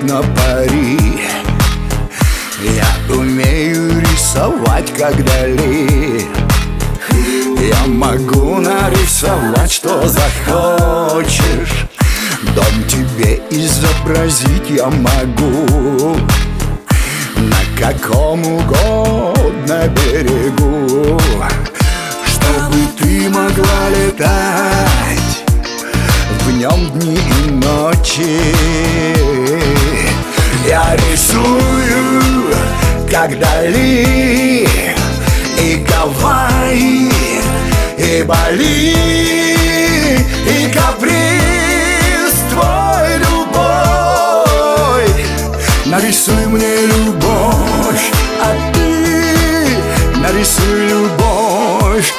на пари. Я умею рисовать, как Дали. Я могу нарисовать, что захочешь. Дом тебе изобразить я могу на каком угодно берегу, чтобы ты могла летать в нем дни и ночи. Я рисую, как Дали, и Гавайи, и Бали, и каприз твой, любовь. Нарисуй мне любовь, а ты нарисуй любовь.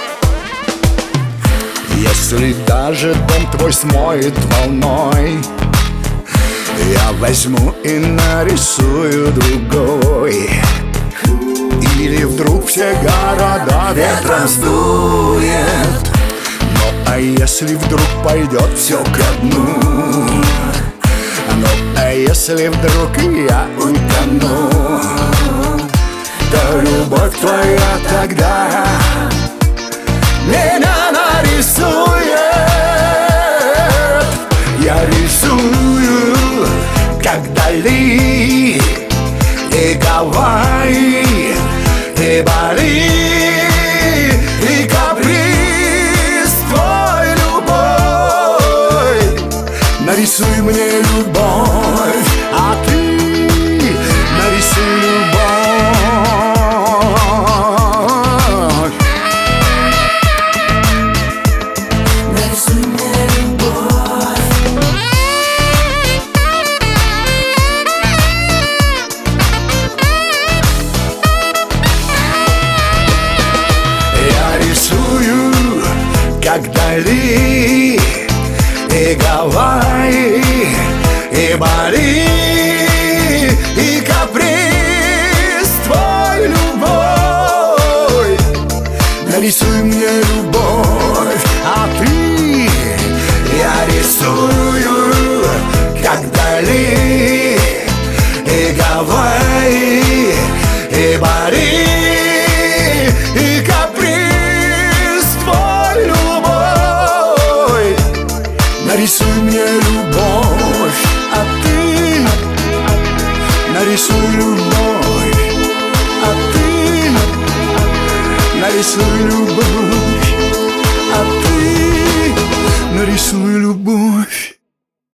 Если даже дом твой смоет волной, я возьму и нарисую другой. Или вдруг все города ветром сдует. Ну а если вдруг пойдет все ко дну? Ну а если вдруг я утону? То любовь твоя тогда меня нарисует. Я рисую, как Дали, и Гавайи, и Бали, и каприз твой, любовь. Нарисуй мне любовь, а ты нарисуй любовь. Нарисуй мне любовь. Я рисую, как Дали, и Гавайи, и Бали, и каприз твой, любовь. Нарисуй мне любовь, а ты. Я рисую, как Дали, и Гавайи, и Бали, и каприз твой, любовь. Нарисуй мне любовь, а ты нарисуй любовь, а ты нарисуй любовь, а ты